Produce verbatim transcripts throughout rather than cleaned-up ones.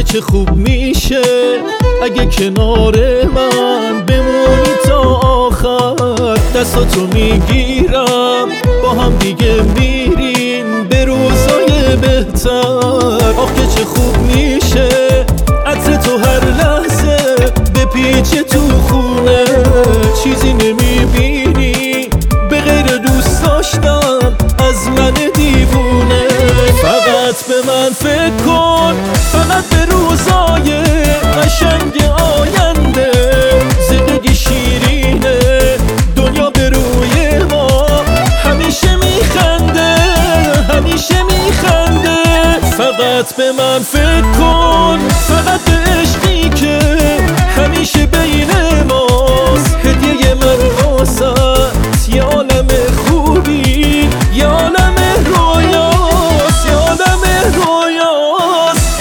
چه خوب میشه اگه کنار من بمونی تا آخر. دستاتو میگیرم با هم دیگه میریم به روزای بهتر. آخه چه خوب میشه عطر تو هر لحظه بپیچه تو خونه. چیزی نمیبینی به غیر دوست داشتن از من دیوونه. فقط به من فکر کن، فقط به روزای قشنگ آینده. زندگی شیرینه، دنیا به روی ما همیشه میخنده، همیشه میخنده. فقط به من فکر کن، فقط به عشقی که همیشه بین ماست. هدیه من واسط یه عالم خوبی، یه عالم رویاست، یه عالم رویاست.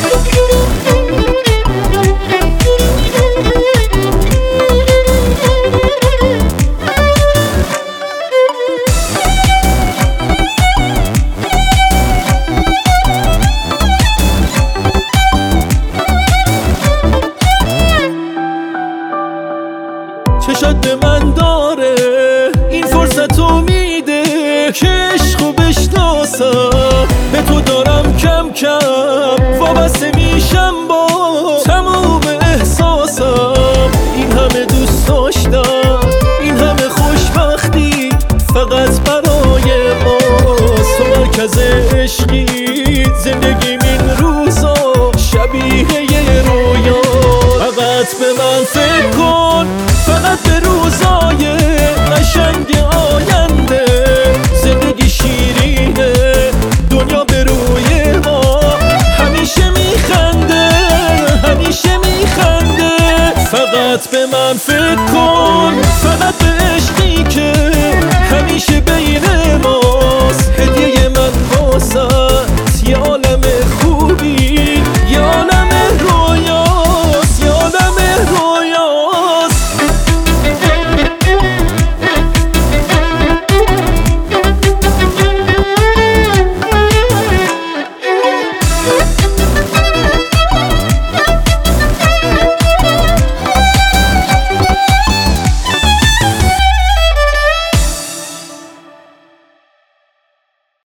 چشات به من داره این فرصتو میده که عشقو بشناسم. به تو دارم کم کم وابسته میشم با تموم احساسم. این همه دوست داشتم، این همه خوشبختی فقط برای ماست. تو مرکز عشقی، زندگیم این روزا شبیه یه رویا. فقط به من فکر کن، فقط به روزای